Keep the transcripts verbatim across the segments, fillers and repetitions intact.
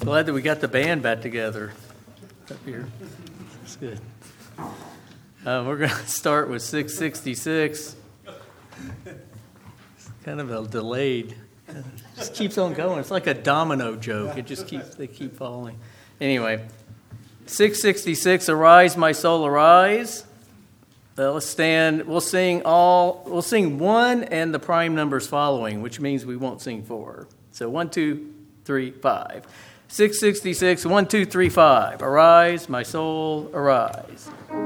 Glad that we got the band back together up here. That's good. Uh, we're going to start with six sixty-six. It's kind of a delayed. It just keeps on going. It's like a domino joke. It just keeps, they keep falling. Anyway, six sixty-six, Arise, my soul, arise. Uh, let's stand. We'll sing all, we'll sing one and the prime numbers following, which means we won't sing four. So one, two, three, five. six sixty-six, one, two, three, five. Arise, my soul, arise.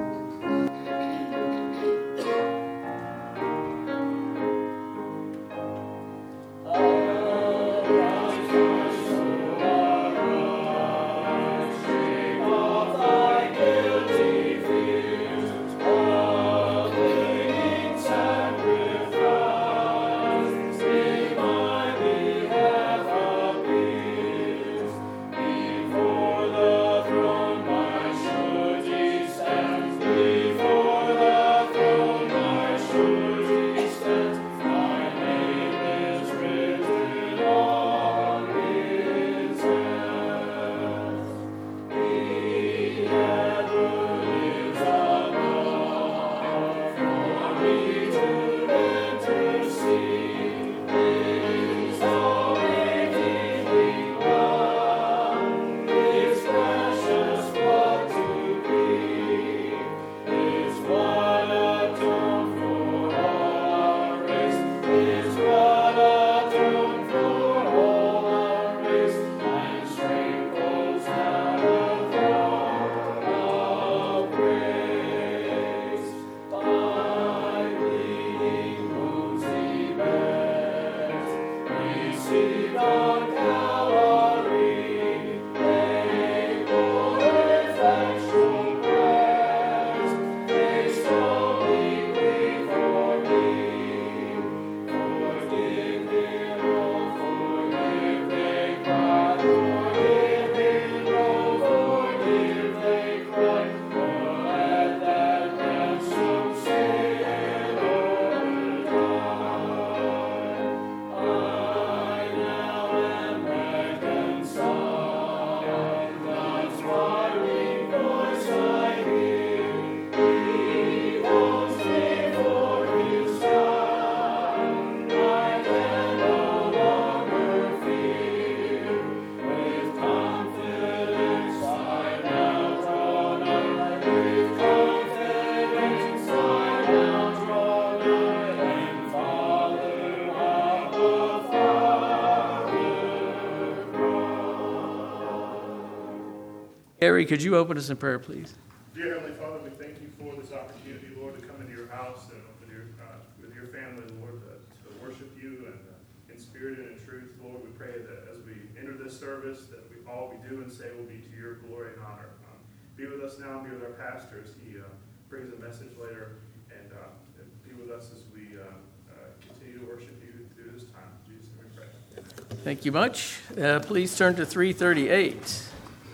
Harry, could you open us in prayer, please? Dear Heavenly Father, we thank you for this opportunity, Lord, to come into your house and with your uh, with your family, Lord, uh, to worship you and uh, in spirit and in truth, Lord. We pray that as we enter this service, that we all we do and say will be to your glory and honor. Um, be with us now and be with our pastor as he uh, brings a message later, and uh, be with us as we uh, uh, continue to worship you through this time. In Jesus' name we pray. Amen. Thank you much. Uh, please turn to three thirty-eight.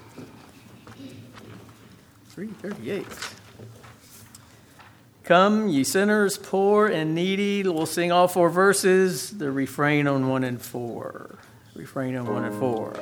three thirty-eight. Come, ye sinners, poor and needy. We'll sing all four verses. The refrain on one and four. Refrain on one and four.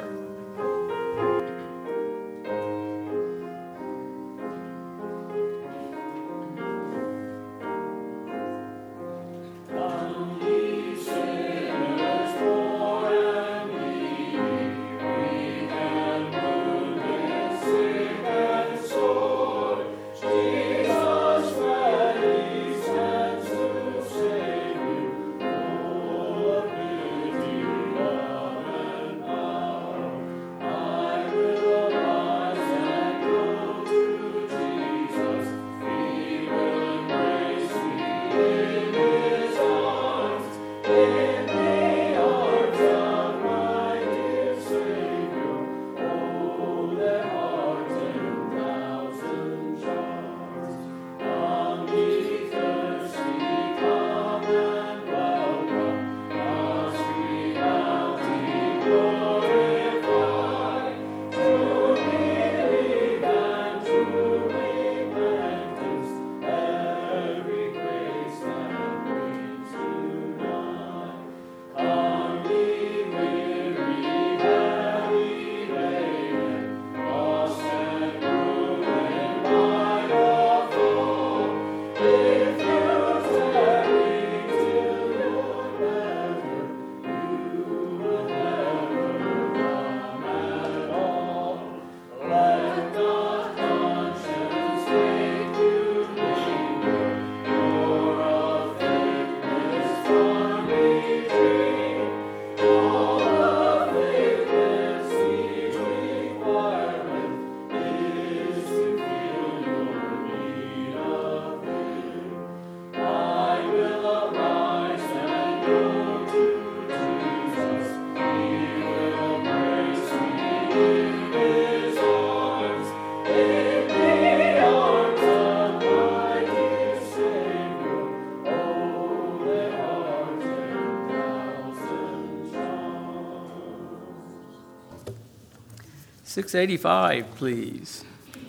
six eighty-five, please.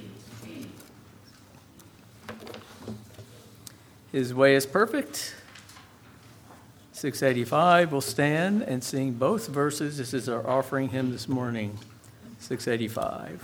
His way is perfect. six eighty-five, we'll stand and sing both verses. This is our offering hymn this morning. six eighty-five.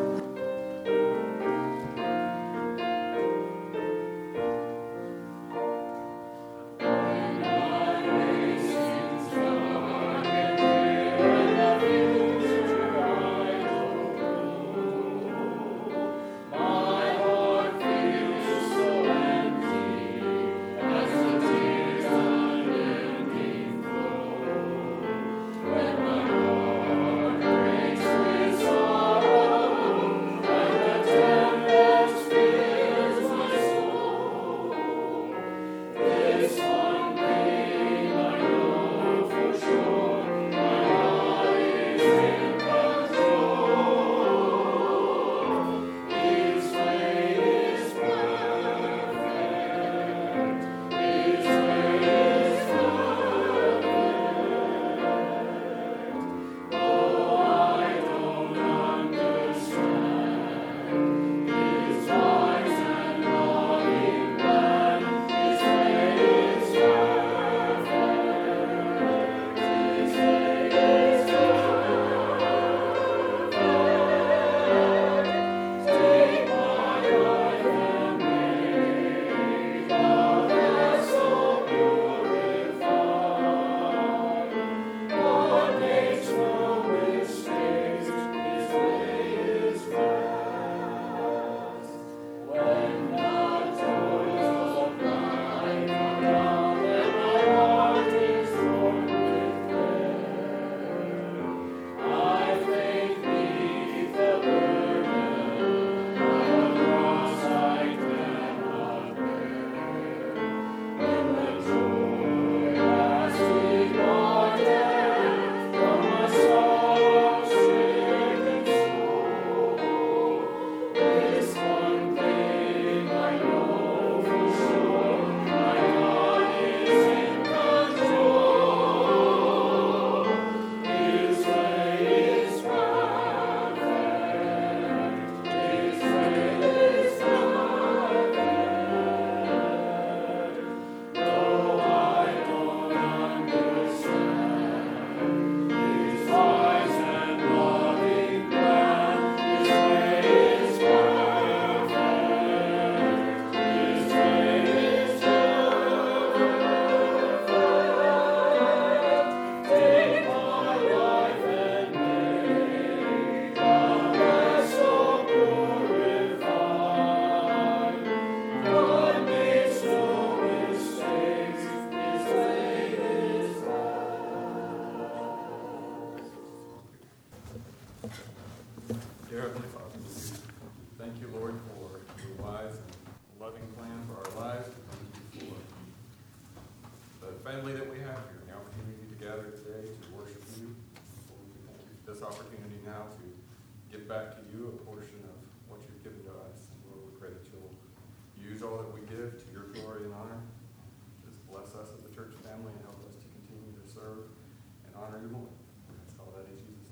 family that we have here, the opportunity to gather today to worship you. Lord, we thank you for this opportunity now to give back to you a portion of what you've given to us. And Lord, we pray that you'll use all that we give to your glory and honor. Just bless us as a church family and help us to continue to serve and honor you more. We ask all that in Jesus'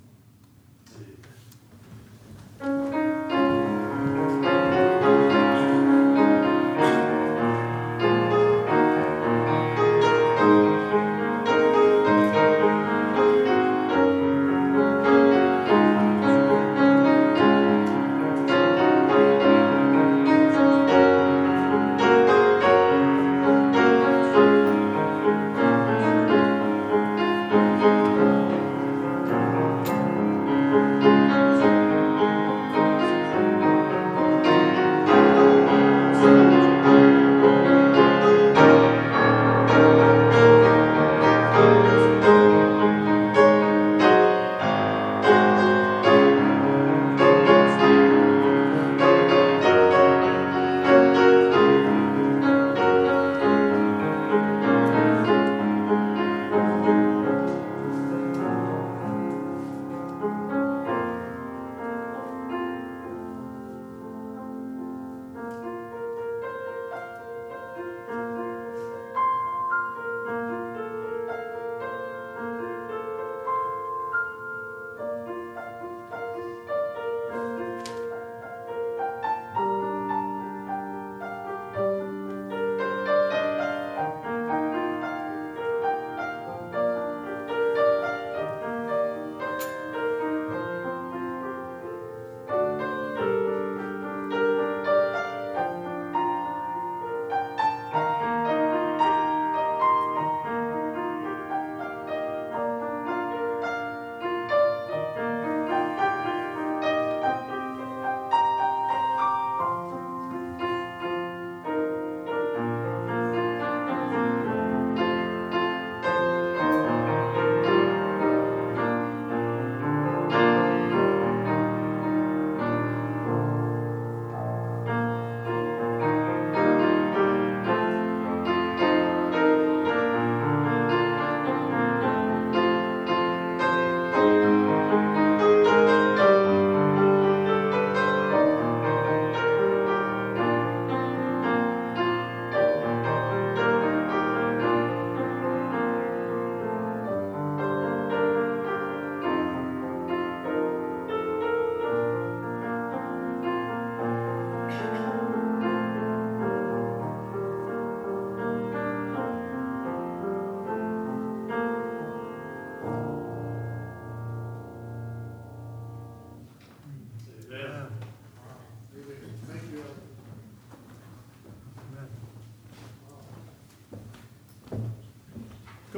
name. Amen.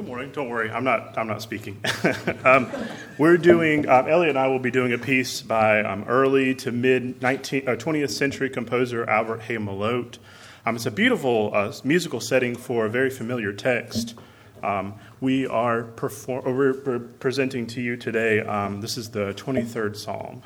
morning. Don't worry, I'm not. I'm not speaking. um, we're doing. Um, Elliot and I will be doing a piece by um, early to mid nineteenth, uh, twentieth century composer Albert Hay Mallote. Um, it's a beautiful uh, musical setting for a very familiar text. Um, we are perform. Or we're, we're presenting to you today. Um, this is the twenty-third Psalm.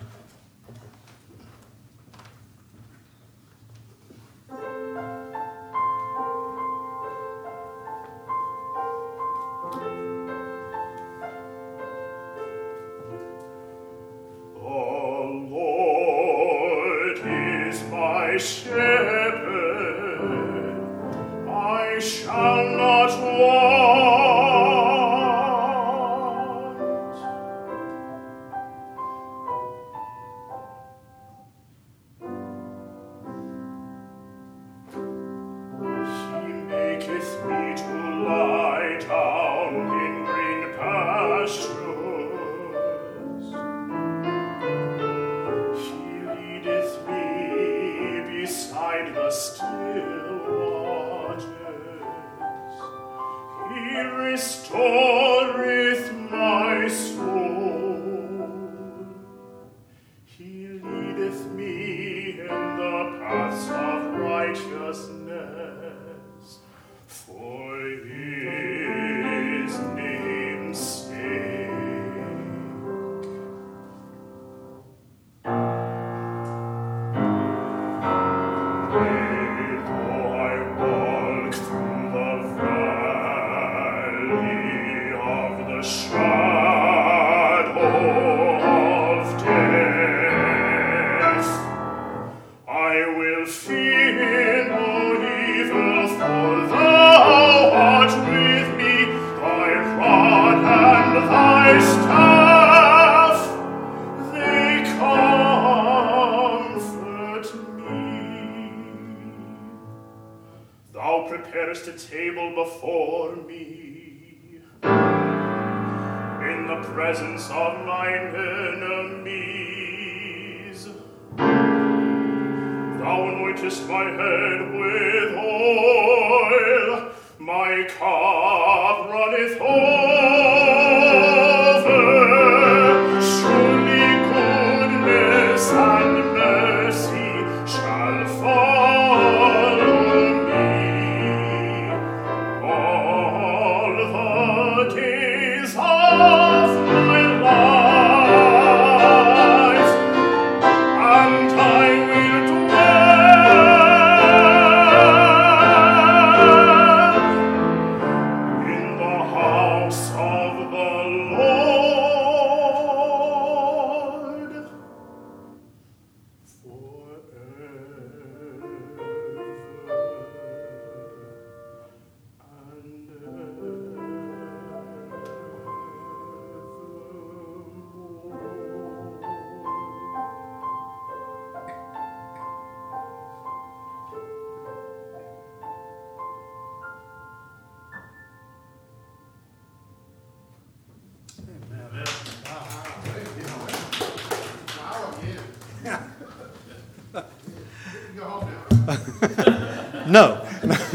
No.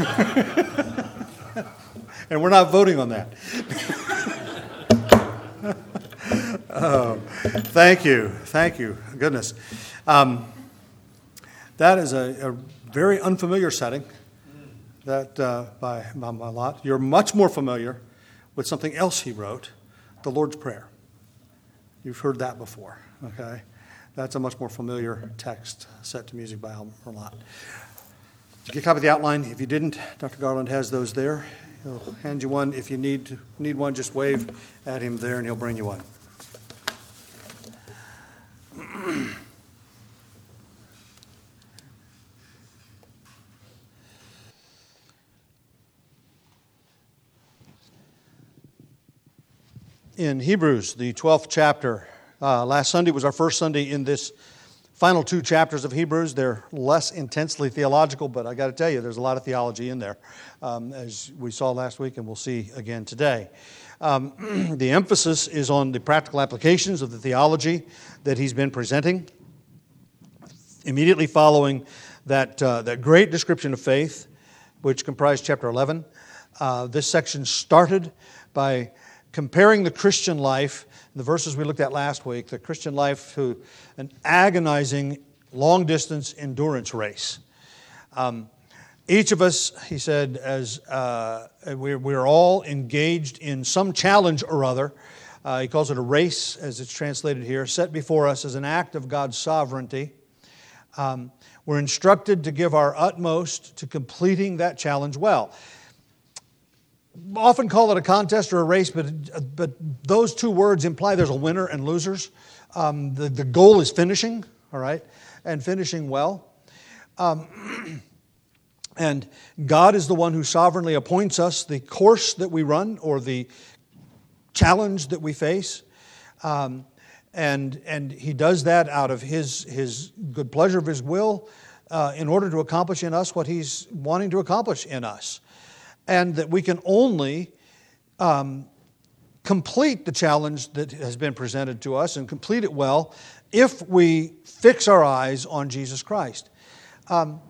And we're not voting on that. Oh, thank you. Thank you. Goodness. Um, that is a, a very unfamiliar setting that uh, by, by Mallote. You're much more familiar with something else he wrote, the Lord's Prayer. You've heard that before, okay? That's a much more familiar text set to music by Mallote. Did you get a copy of the outline? If you didn't, Doctor Garland has those there. He'll hand you one. If you need need one, just wave at him there, and he'll bring you one. In Hebrews, the twelfth chapter, uh, last Sunday was our first Sunday in this final two chapters of Hebrews. They're less intensely theological, but I got to tell you, there's a lot of theology in there, um, as we saw last week and we'll see again today. Um, the emphasis is on the practical applications of the theology that he's been presenting. Immediately following that, uh, that great description of faith, which comprised chapter eleven, uh, this section started by comparing the Christian life, the verses we looked at last week, the Christian life to an agonizing long-distance endurance race. Um, each of us, he said, as uh, we're, we're all engaged in some challenge or other. Uh, he calls it a race, as it's translated here, set before us as an act of God's sovereignty. Um, we're instructed to give our utmost to completing that challenge well. Often call it a contest or a race, but, but those two words imply there's a winner and losers. Um, the, the goal is finishing, all right, and finishing well. Um, and God is the one who sovereignly appoints us the course that we run or the challenge that we face. Um, and, and He does that out of His, his good pleasure of His will uh, in order to accomplish in us what He's wanting to accomplish in us. And that we can only um, complete the challenge that has been presented to us and complete it well if we fix our eyes on Jesus Christ, um,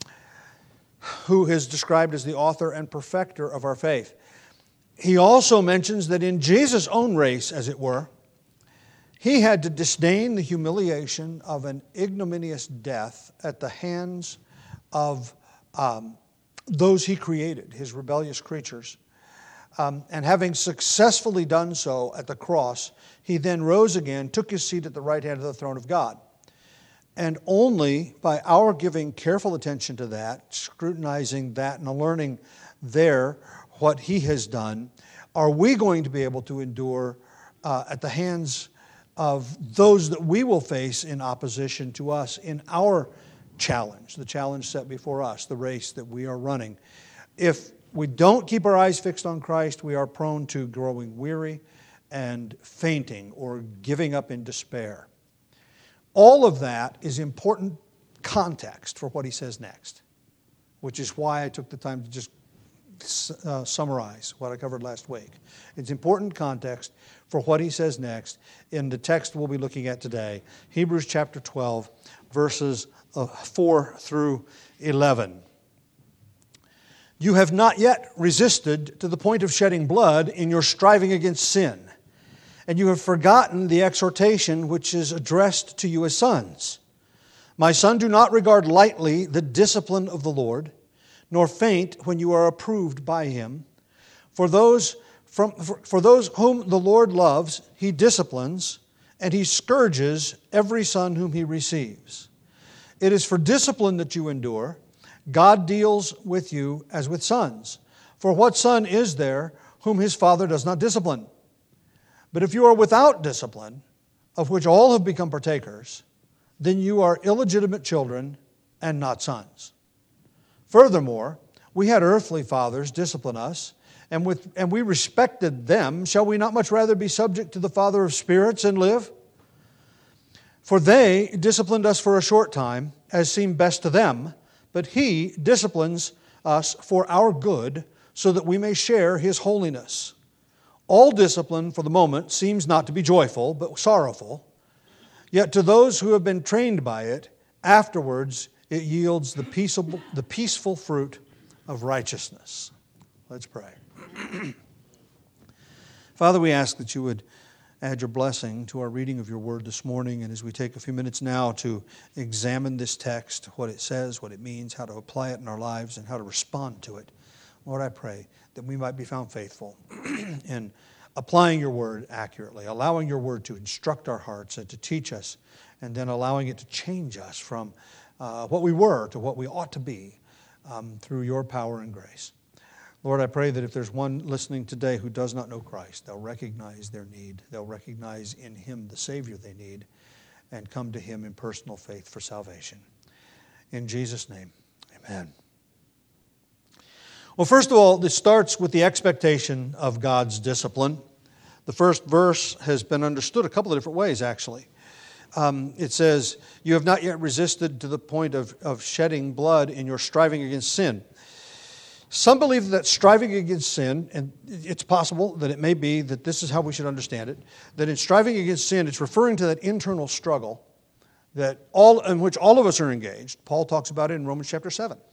who is described as the author and perfecter of our faith. He also mentions that in Jesus' own race, as it were, He had to disdain the humiliation of an ignominious death at the hands of um, those He created, His rebellious creatures. Um, and having successfully done so at the cross, He then rose again, took His seat at the right hand of the throne of God. And only by our giving careful attention to that, scrutinizing that and learning there what He has done, are we going to be able to endure uh, at the hands of those that we will face in opposition to us in our challenge, the challenge set before us, the race that we are running. If we don't keep our eyes fixed on Christ, we are prone to growing weary and fainting or giving up in despair. All of that is important context for what he says next, which is why I took the time to just uh, summarize what I covered last week. It's important context for what he says next in the text we'll be looking at today, Hebrews chapter twelve, verses four through eleven. You have not yet resisted to the point of shedding blood in your striving against sin, and you have forgotten the exhortation which is addressed to you as sons. My son, do not regard lightly the discipline of the Lord, nor faint when you are approved by Him. For those, from, for, for those whom the Lord loves, He disciplines, and He scourges every son whom He receives. It is for discipline that you endure. God deals with you as with sons. For what son is there whom his father does not discipline? But if you are without discipline, of which all have become partakers, then you are illegitimate children and not sons. Furthermore, we had earthly fathers discipline us, and, with, and we respected them. Shall we not much rather be subject to the Father of spirits and live? For they disciplined us for a short time, as seemed best to them, but He disciplines us for our good, so that we may share His holiness. All discipline for the moment seems not to be joyful, but sorrowful. Yet to those who have been trained by it, afterwards it yields the peaceable, the peaceful fruit of righteousness. Let's pray. Father, we ask that you would add your blessing to our reading of your word this morning, and as we take a few minutes now to examine this text, what it says, what it means, how to apply it in our lives, and how to respond to it. Lord, I pray that we might be found faithful in applying your word accurately, allowing your word to instruct our hearts and to teach us, and then allowing it to change us from uh, what we were to what we ought to be um, through your power and grace. Lord, I pray that if there's one listening today who does not know Christ, they'll recognize their need. They'll recognize in Him the Savior they need and come to Him in personal faith for salvation. In Jesus' name, amen. Well, first of all, this starts with the expectation of God's discipline. The first verse has been understood a couple of different ways, actually. Um, it says, you have not yet resisted to the point of, of shedding blood in your striving against sin. Some believe that striving against sin, and it's possible that it may be that this is how we should understand it, that in striving against sin, it's referring to that internal struggle that all in which all of us are engaged. Paul talks about it in Romans chapter seven.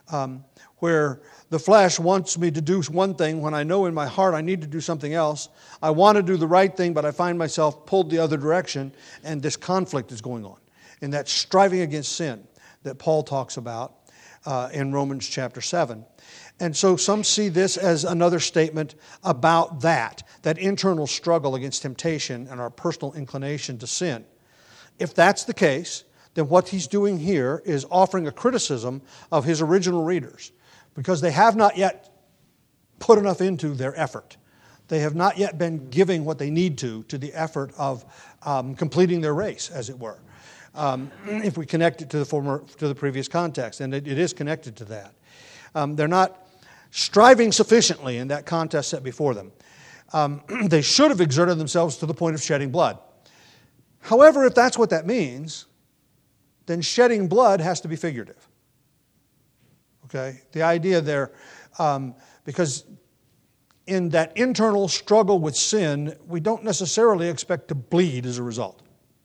um, where the flesh wants me to do one thing when I know in my heart I need to do something else. I want to do the right thing, but I find myself pulled the other direction, and this conflict is going on. And that striving against sin that Paul talks about uh, in Romans chapter seven. And so some see this as another statement about that, that internal struggle against temptation and our personal inclination to sin. If that's the case, then what he's doing here is offering a criticism of his original readers, because they have not yet put enough into their effort. They have not yet been giving what they need to to the effort of um, completing their race, as it were. Um, if we connect it to the former, to the previous context, and it, it is connected to that. Um, they're not striving sufficiently in that contest set before them. Um, they should have exerted themselves to the point of shedding blood. However, if that's what that means, then shedding blood has to be figurative. Okay? The idea there, um, because in that internal struggle with sin, we don't necessarily expect to bleed as a result.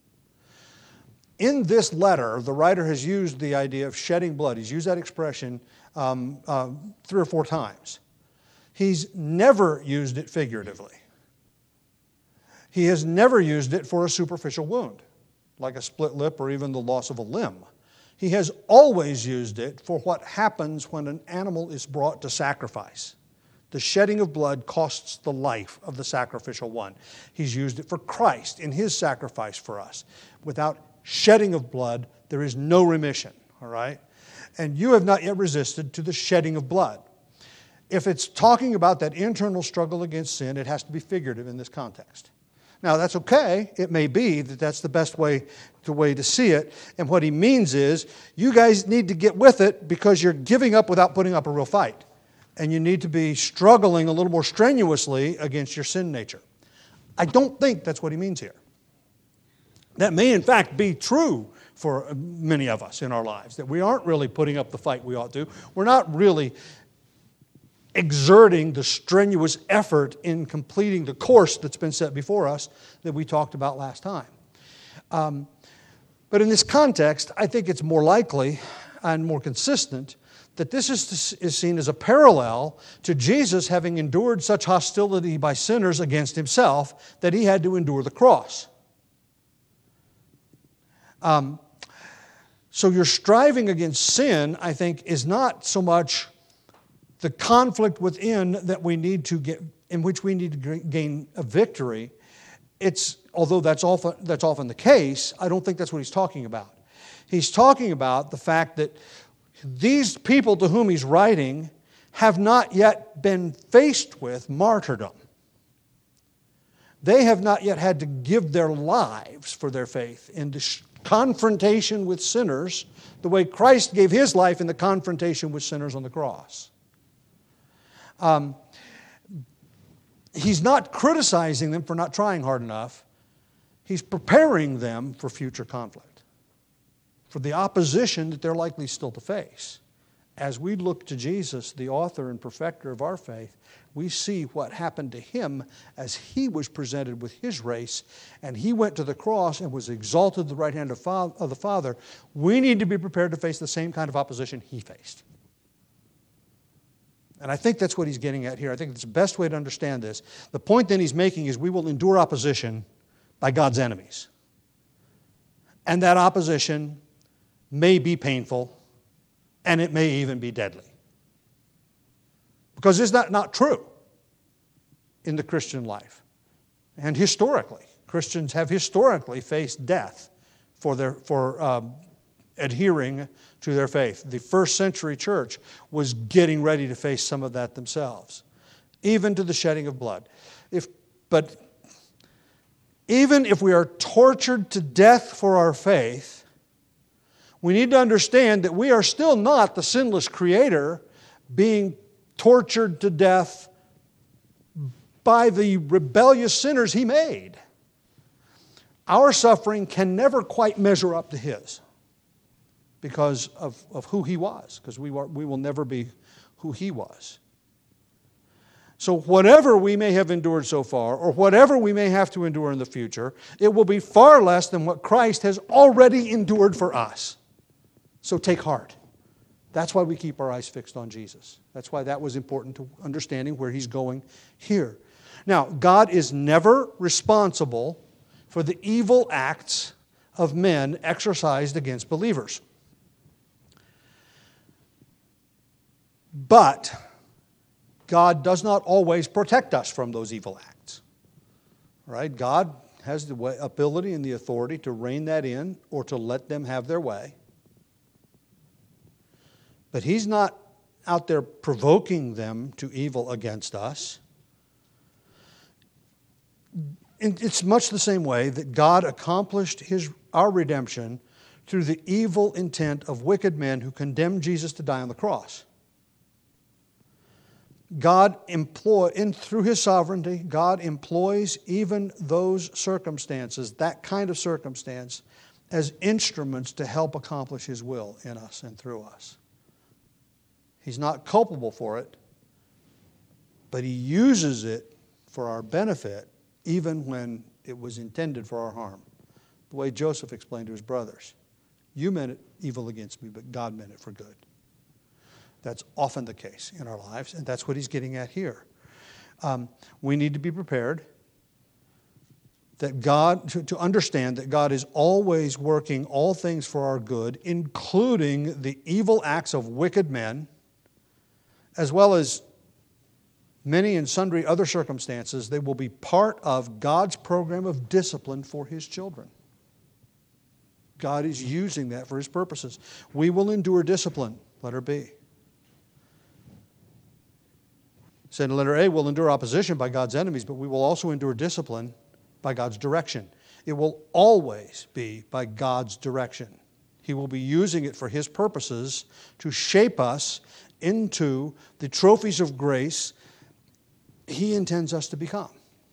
In this letter, the writer has used the idea of shedding blood. He's used that expression um, uh, three or four times. He's never used it figuratively. He has never used it for a superficial wound, like a split lip or even the loss of a limb. He has always used it for what happens when an animal is brought to sacrifice. The shedding of blood costs the life of the sacrificial one. He's used it for Christ in his sacrifice for us. Without shedding of blood, there is no remission, all right? And you have not yet resisted to the shedding of blood. If it's talking about that internal struggle against sin, it has to be figurative in this context. Now, that's okay. It may be that that's the best way to, way to see it. And what he means is, you guys need to get with it because you're giving up without putting up a real fight. And you need to be struggling a little more strenuously against your sin nature. I don't think that's what he means here. That may, in fact, be true for many of us in our lives, that we aren't really putting up the fight we ought to. We're not really exerting the strenuous effort in completing the course that's been set before us that we talked about last time. Um, but in this context, I think it's more likely and more consistent that this is, is seen as a parallel to Jesus having endured such hostility by sinners against himself that he had to endure the cross. Um, so your striving against sin, I think, is not so much the conflict within that we need to get, in which we need to gain a victory. It's, although that's often, that's often the case, I don't think that's what he's talking about. He's talking about the fact that these people to whom he's writing have not yet been faced with martyrdom. They have not yet had to give their lives for their faith in this confrontation with sinners the way Christ gave his life in the confrontation with sinners on the cross. Um, he's not criticizing them for not trying hard enough. He's preparing them for future conflict, for the opposition that they're likely still to face. As we look to Jesus, the author and perfecter of our faith, we see what happened to him as he was presented with his race, and he went to the cross and was exalted at the right hand of the Father. We need to be prepared to face the same kind of opposition he faced. And I think that's what he's getting at here. I think it's the best way to understand this. The point that he's making is we will endure opposition by God's enemies. And that opposition may be painful, and it may even be deadly. Because is that not true in the Christian life? And historically, Christians have historically faced death for their for um, adhering to their faith. The first century church was getting ready to face some of that themselves, even to the shedding of blood. If, but even if we are tortured to death for our faith, we need to understand that we are still not the sinless Creator being tortured to death by the rebellious sinners He made. Our suffering can never quite measure up to His because of, of who He was, because we, were, we will never be who He was. So whatever we may have endured so far, or whatever we may have to endure in the future, it will be far less than what Christ has already endured for us. So take heart. That's why we keep our eyes fixed on Jesus. That's why that was important to understanding where he's going here. Now, God is never responsible for the evil acts of men exercised against believers. But God does not always protect us from those evil acts. Right? God has the way, ability and the authority to rein that in or to let them have their way. But he's not out there provoking them to evil against us. And it's much the same way that God accomplished his, our redemption through the evil intent of wicked men who condemned Jesus to die on the cross. God employ, in, through his sovereignty, God employs even those circumstances, that kind of circumstance, as instruments to help accomplish his will in us and through us. He's not culpable for it, but he uses it for our benefit, even when it was intended for our harm. The way Joseph explained to his brothers, you meant it evil against me, but God meant it for good. That's often the case in our lives, and that's what he's getting at here. Um, we need to be prepared that God, to, to understand that God is always working all things for our good, including the evil acts of wicked men, as well as many and sundry other circumstances. They will be part of God's program of discipline for his children. God is using that for his purposes. We will endure discipline, letter B. Said in letter A, we'll endure opposition by God's enemies, but we will also endure discipline by God's direction. It will always be by God's direction. He will be using it for his purposes to shape us into the trophies of grace he intends us to become.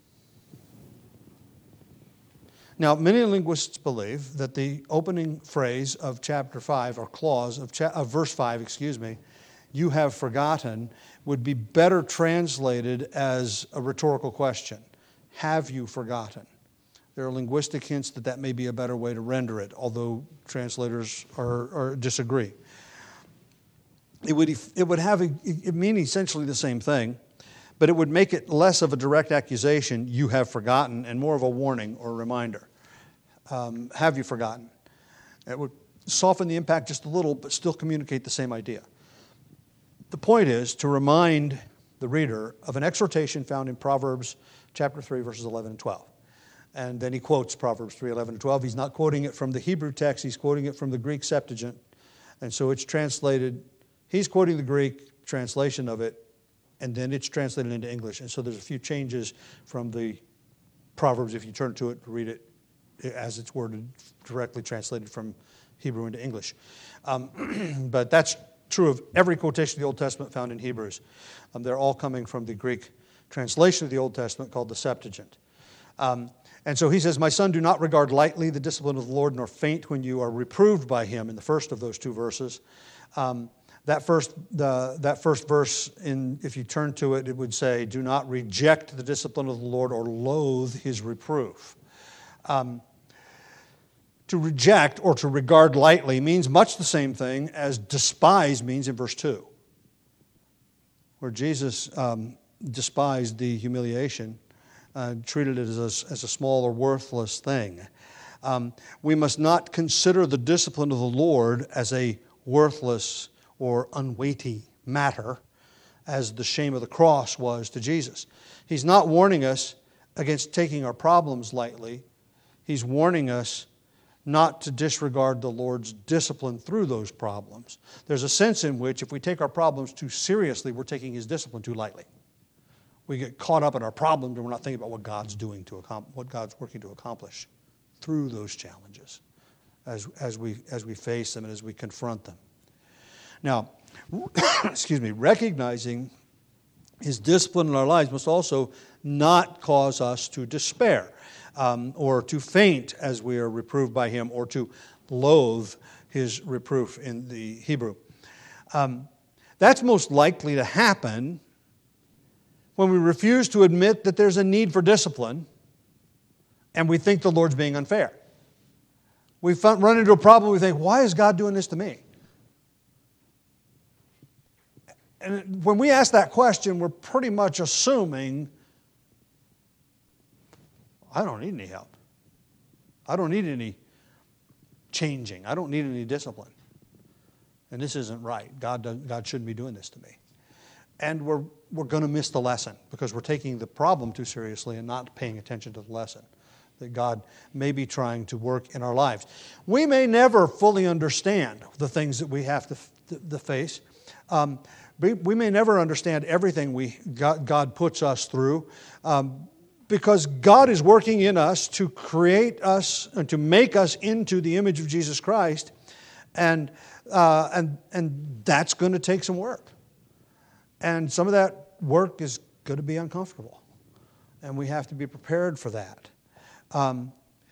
Now, many linguists believe that the opening phrase of chapter five, or clause of, cha- of verse five, excuse me, you have forgotten, would be better translated as a rhetorical question. Have you forgotten? There are linguistic hints that that may be a better way to render it, although translators are, are disagree. It would, it would have a, it mean essentially the same thing, but it would make it less of a direct accusation, you have forgotten, and more of a warning or a reminder. Um, have you forgotten? It would soften the impact just a little, but still communicate the same idea. The point is to remind the reader of an exhortation found in Proverbs chapter three, verses eleven and twelve. And then he quotes Proverbs three, eleven and twelve. He's not quoting it from the Hebrew text, he's quoting it from the Greek Septuagint. And so it's translated, he's quoting the Greek translation of it, and then it's translated into English. And so there's a few changes from the Proverbs if you turn to it to read it as it's worded, directly translated from Hebrew into English. Um, but that's true of every quotation of the Old Testament found in Hebrews. Um, they're all coming from the Greek translation of the Old Testament called the Septuagint. Um, and so he says, my son, do not regard lightly the discipline of the Lord, nor faint when you are reproved by him, in the first of those two verses. Um, That first, the, that first verse, in, if you turn to it, it would say, do not reject the discipline of the Lord or loathe his reproof. Um, to reject or to regard lightly means much the same thing as despise means in verse two, where Jesus um, despised the humiliation, uh, treated it as a, as a small or worthless thing. Um, we must not consider the discipline of the Lord as a worthless or unweighty matter, as the shame of the cross was to Jesus. He's not warning us against taking our problems lightly. He's warning us not to disregard the Lord's discipline through those problems. There's a sense in which if we take our problems too seriously, we're taking his discipline too lightly. We get caught up in our problems and we're not thinking about what God's doing to accomplish, what God's working to accomplish through those challenges as, as we as we face them and as we confront them. Now, excuse me, recognizing his discipline in our lives must also not cause us to despair um, or to faint as we are reproved by him, or to loathe his reproof in the Hebrew. Um, that's most likely to happen when we refuse to admit that there's a need for discipline and we think the Lord's being unfair. We run into a problem, we think, why is God doing this to me? and when we ask that question, we're pretty much assuming, I don't need any help. I don't need any changing. I don't need any discipline. And this isn't right. God, doesn't, God shouldn't be doing this to me. And we're, we're going to miss the lesson because we're taking the problem too seriously and not paying attention to the lesson that God may be trying to work in our lives. We may never fully understand the things that we have to, to, to face. Um, we, we may never understand everything we God, God puts us through um, because God is working in us to create us and to make us into the image of Jesus Christ, and uh, and and that's going to take some work, and some of that work is going to be uncomfortable, and we have to be prepared for that. Um,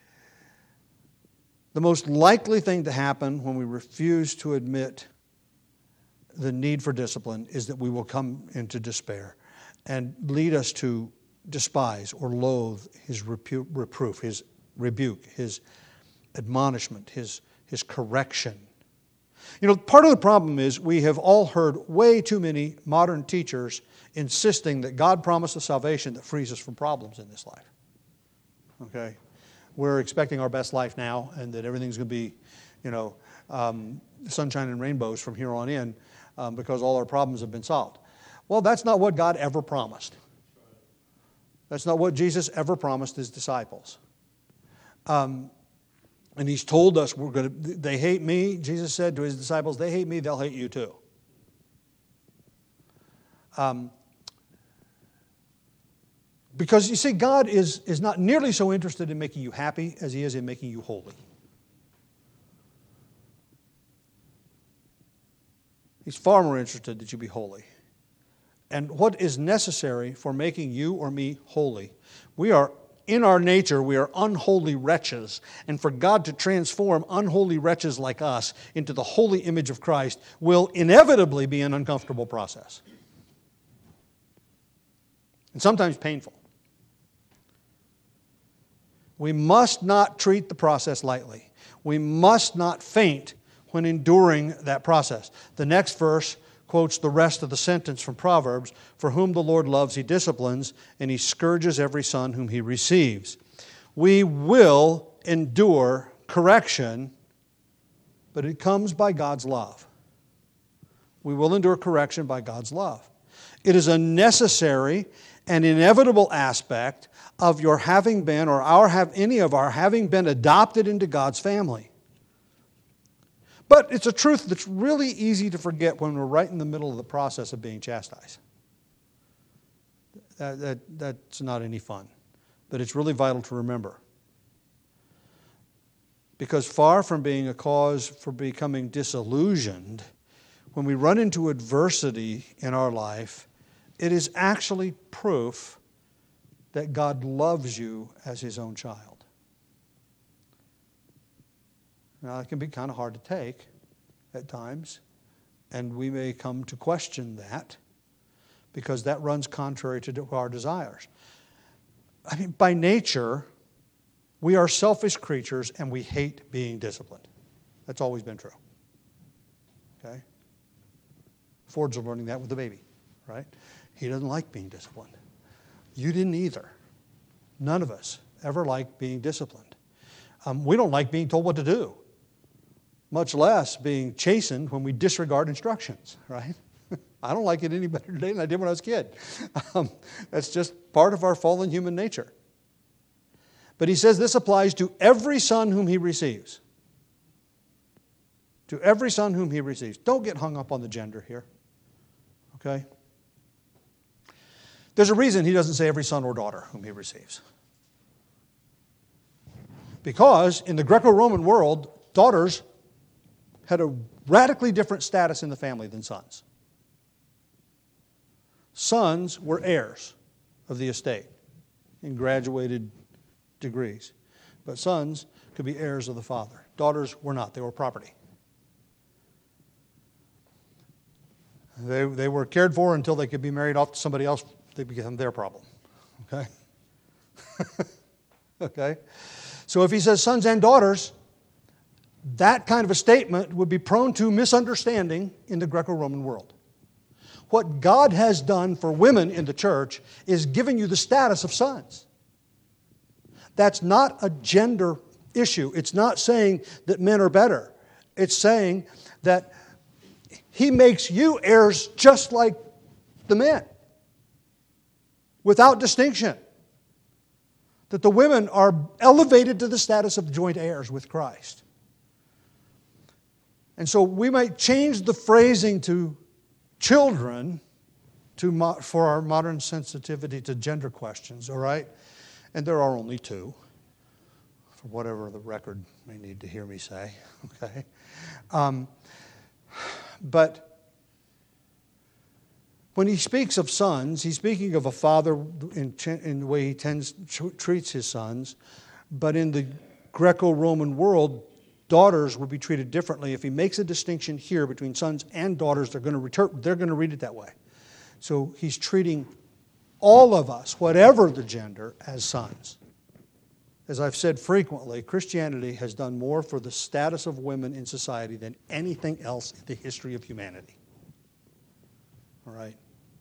the most likely thing to happen when we refuse to admit the need for discipline is that we will come into despair and lead us to despise or loathe His repu- reproof, His rebuke, His admonishment, His, His correction. You know, part of the problem is we have all heard way too many modern teachers insisting that God promised a salvation that frees us from problems in this life. Okay? We're expecting our best life now and that everything's going to be, you know, um, sunshine and rainbows from here on in um, because all our problems have been solved. Well, that's not what God ever promised. That's not what Jesus ever promised His disciples. Um, and He's told us we're going to, they hate me. Jesus said to His disciples, they hate me, they'll hate you too. Um, because you see, God is, is not nearly so interested in making you happy as He is in making you holy. He's far more interested that you be holy. And what is necessary for making you or me holy? We are, in our nature, we are unholy wretches. And for God to transform unholy wretches like us into the holy image of Christ will inevitably be an uncomfortable process. And sometimes painful. We must not treat the process lightly. We must not faint when enduring that process. The next verse quotes the rest of the sentence from Proverbs, "For whom the Lord loves, He disciplines, and He scourges every son whom He receives." We will endure correction, but it comes by God's love. We will endure correction by God's love. It is a necessary and inevitable aspect of your having been, or our have any of our having been adopted into God's family. But it's a truth that's really easy to forget when we're right in the middle of the process of being chastised. That, that, that's not any fun. But it's really vital to remember. Because far from being a cause for becoming disillusioned, when we run into adversity in our life, it is actually proof that God loves you as His own child. Now, it can be kind of hard to take at times, and we may come to question that because that runs contrary to our desires. I mean, by nature, we are selfish creatures and we hate being disciplined. That's always been true. Okay? Fords are learning that with the baby, right? He doesn't like being disciplined. You didn't either. None of us ever liked being disciplined. Um, we don't like being told what to do, much less being chastened when we disregard instructions, right? I don't like it any better today than I did when I was a kid. Um, that's just part of our fallen human nature. But he says this applies to every son whom he receives. To every son whom he receives. Don't get hung up on the gender here. Okay? There's a reason he doesn't say every son or daughter whom he receives. Because in the Greco-Roman world, daughters had a radically different status in the family than sons. Sons were heirs of the estate in graduated degrees. But sons could be heirs of the father. Daughters were not. They were property. They, they were cared for until they could be married off to somebody else. They became their problem. Okay? Okay? So if he says sons and daughters, that kind of a statement would be prone to misunderstanding in the Greco-Roman world. what God has done for women in the church is giving you the status of sons. That's not a gender issue. It's not saying that men are better. It's saying that He makes you heirs just like the men, without distinction. That the women are elevated to the status of joint heirs with Christ. And so we might change the phrasing to children to mo- for our modern sensitivity to gender questions, all right? And there are only two, for whatever the record may need to hear me say, okay? Um, but when he speaks of sons, he's speaking of a father in, in the way he tends, treats his sons. But in the Greco-Roman world, daughters would be treated differently. If he makes a distinction here between sons and daughters, they're going to return, they're going to read it that way. So he's treating all of us, whatever the gender, as sons. As I've said frequently, Christianity has done more for the status of women in society than anything else in the history of humanity. All right.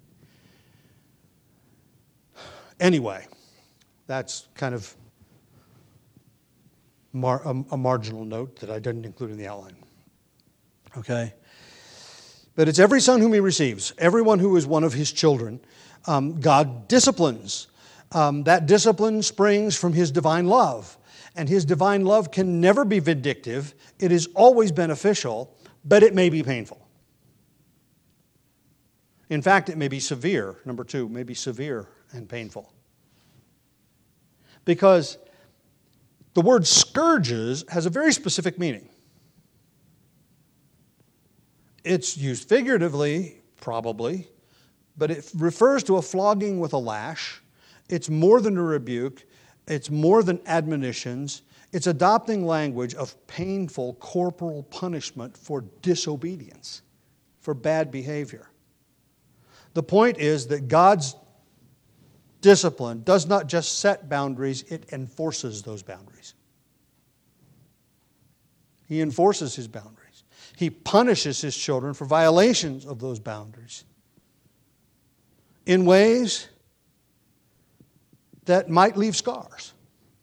Anyway, that's kind of mar- a, a marginal note that I didn't include in the outline. Okay? But it's every son whom he receives, everyone who is one of his children, um, God disciplines. Um, that discipline springs from his divine love. And his divine love can never be vindictive. It is always beneficial, but it may be painful. In fact, it may be severe. Number two, may be severe and painful. Because the word scourges has a very specific meaning. It's used figuratively, probably, but it refers to a flogging with a lash. It's more than a rebuke. It's more than admonitions. It's adopting language of painful corporal punishment for disobedience, for bad behavior. The point is that God's discipline does not just set boundaries, it enforces those boundaries. He enforces his boundaries. He punishes his children for violations of those boundaries in ways that might leave scars.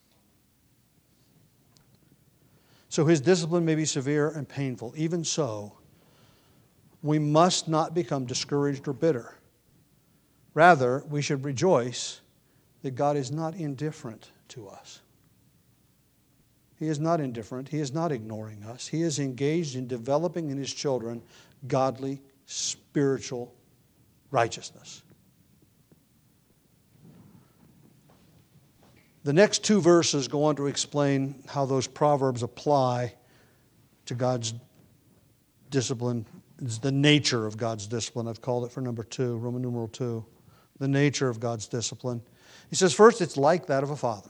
So his discipline may be severe and painful. Even so, we must not become discouraged or bitter. Rather, we should rejoice that God is not indifferent to us. He is not indifferent. He is not ignoring us. He is engaged in developing in his children godly, spiritual righteousness. The next two verses go on to explain how those proverbs apply to God's discipline. It's the nature of God's discipline. I've called it for number two, Roman numeral two. The nature of God's discipline. He says, first, it's like that of a father.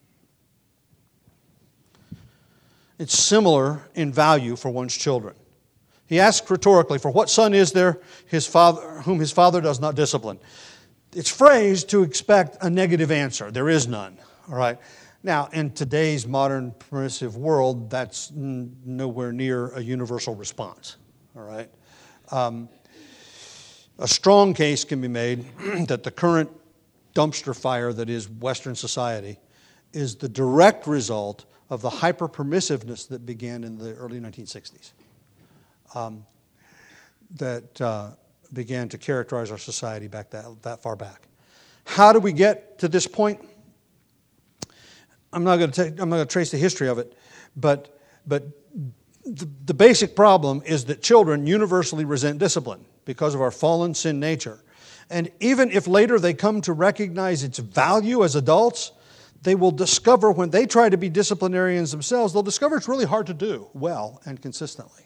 It's similar in value for one's children. He asks rhetorically, for what son is there his father, whom his father does not discipline? It's phrased to expect a negative answer. There is none. All right. Now, in today's modern permissive world, that's n- nowhere near a universal response. All right. Um, a strong case can be made that the current dumpster fire that is Western society is the direct result of the hyper-permissiveness that began in the early nineteen sixties. Um, that uh, began to characterize our society back that, that far back. How do we get to this point? I'm not going to I'm not going to trace the history of it, but but the, the basic problem is that children universally resent discipline because of our fallen sin nature. And even if later they come to recognize its value as adults, they will discover when they try to be disciplinarians themselves, they'll discover it's really hard to do well and consistently.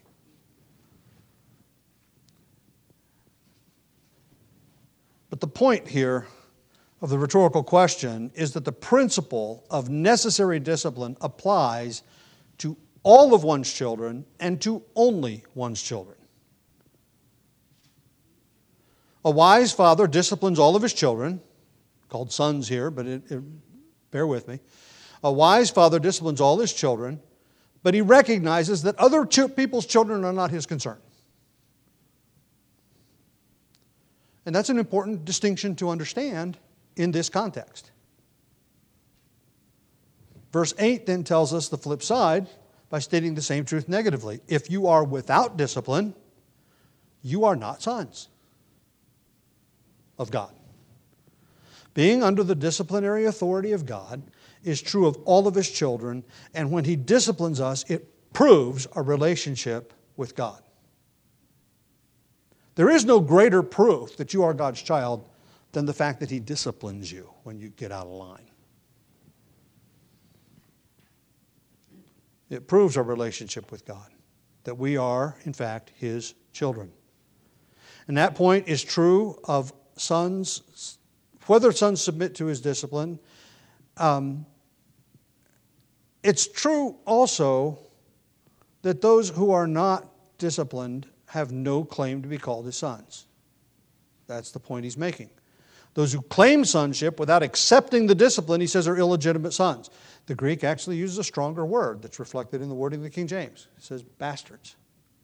But the point here of the rhetorical question is that the principle of necessary discipline applies to all of one's children and to only one's children. A wise father disciplines all of his children, called sons here, but it, it, bear with me. A wise father disciplines all his children, but he recognizes that other ch- people's children are not his concern. And that's an important distinction to understand in this context. Verse eight then tells us the flip side by stating the same truth negatively. If you are without discipline, you are not sons of God. Being under the disciplinary authority of God is true of all of His children, and when He disciplines us, it proves a relationship with God. There is no greater proof that you are God's child than the fact that He disciplines you when you get out of line. It proves our relationship with God, that we are, in fact, His children. And that point is true of sons, whether sons submit to His discipline. Um, it's true also that those who are not disciplined have no claim to be called His sons. That's the point he's making. Those who claim sonship without accepting the discipline, he says, are illegitimate sons. The Greek actually uses a stronger word that's reflected in the wording of the King James. It says bastards.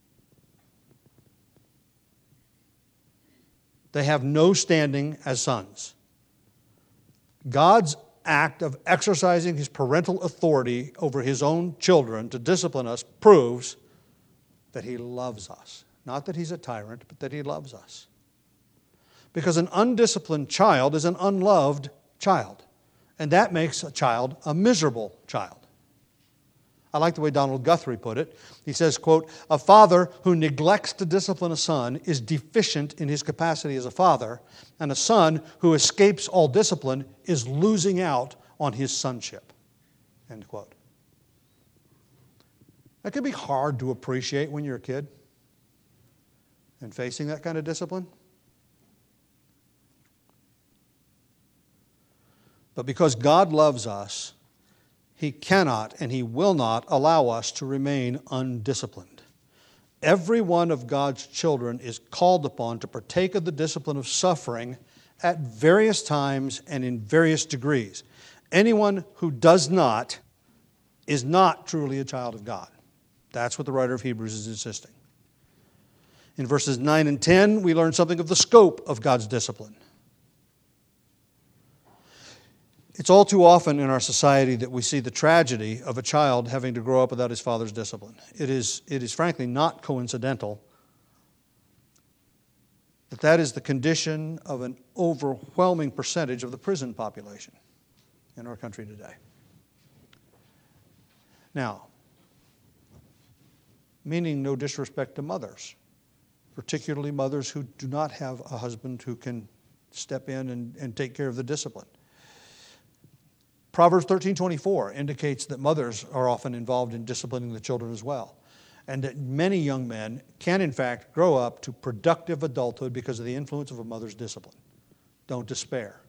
They have no standing as sons. God's act of exercising His parental authority over His own children to discipline us proves that He loves us. Not that He's a tyrant, but that He loves us. Because an undisciplined child is an unloved child. And that makes a child a miserable child. I like the way Donald Guthrie put it. He says, quote, a father who neglects to discipline a son is deficient in his capacity as a father, and a son who escapes all discipline is losing out on his sonship. End quote. That can be hard to appreciate when you're a kid and facing that kind of discipline. But because God loves us, He cannot and He will not allow us to remain undisciplined. Every one of God's children is called upon to partake of the discipline of suffering at various times and in various degrees. Anyone who does not is not truly a child of God. That's what the writer of Hebrews is insisting. In verses nine and ten, we learn something of the scope of God's discipline. It's all too often in our society that we see the tragedy of a child having to grow up without his father's discipline. It is, it is frankly not coincidental that that is the condition of an overwhelming percentage of the prison population in our country today. Now, meaning no disrespect to mothers, particularly mothers who do not have a husband who can step in and, and take care of the discipline. Proverbs thirteen twenty-four indicates that mothers are often involved in disciplining the children as well, and that many young men can in fact grow up to productive adulthood because of the influence of a mother's discipline. Don't despair.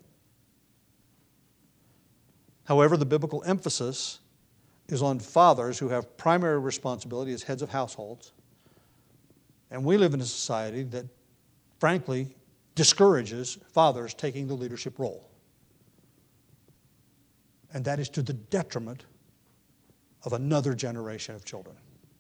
However, the biblical emphasis is on fathers who have primary responsibility as heads of households, and we live in a society that frankly discourages fathers taking the leadership role. And that is to the detriment of another generation of children.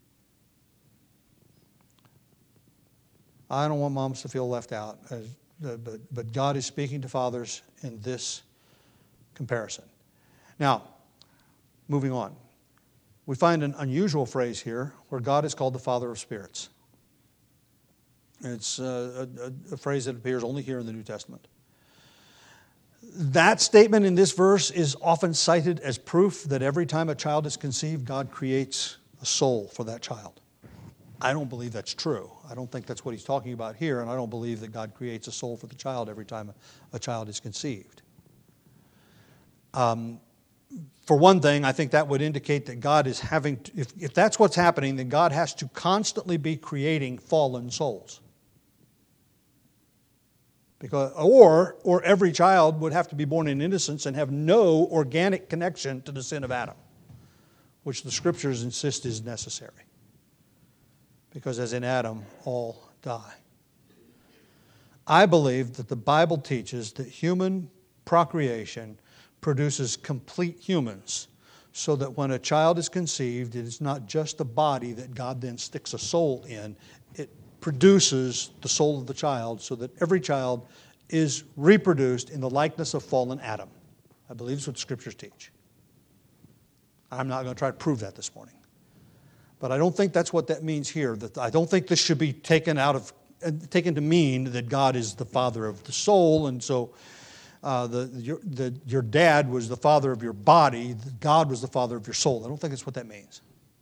I don't want moms to feel left out, as, uh, but, but God is speaking to fathers in this comparison. Now, moving on. We find an unusual phrase here where God is called the Father of spirits. It's uh, a, a phrase that appears only here in the New Testament. That statement in this verse is often cited as proof that every time a child is conceived, God creates a soul for that child. I don't believe that's true. I don't think that's what he's talking about here, and I don't believe that God creates a soul for the child every time a, a child is conceived. Um, for one thing, I think that would indicate that God is having, to, if, if that's what's happening, then God has to constantly be creating fallen souls. Because, or, or every child would have to be born in innocence and have no organic connection to the sin of Adam, which the Scriptures insist is necessary. Because as in Adam, all die. I believe that the Bible teaches that human procreation produces complete humans, so that when a child is conceived, it is not just a body that God then sticks a soul in. It produces the soul of the child so that every child is reproduced in the likeness of fallen Adam. I believe it's what the Scriptures teach. I'm not going to try to prove that this morning. But I don't think that's what that means here. That I don't think this should be taken out of, uh, taken to mean that God is the father of the soul, and so uh, the, your, the, your dad was the father of your body, God was the father of your soul. I don't think that's what that means.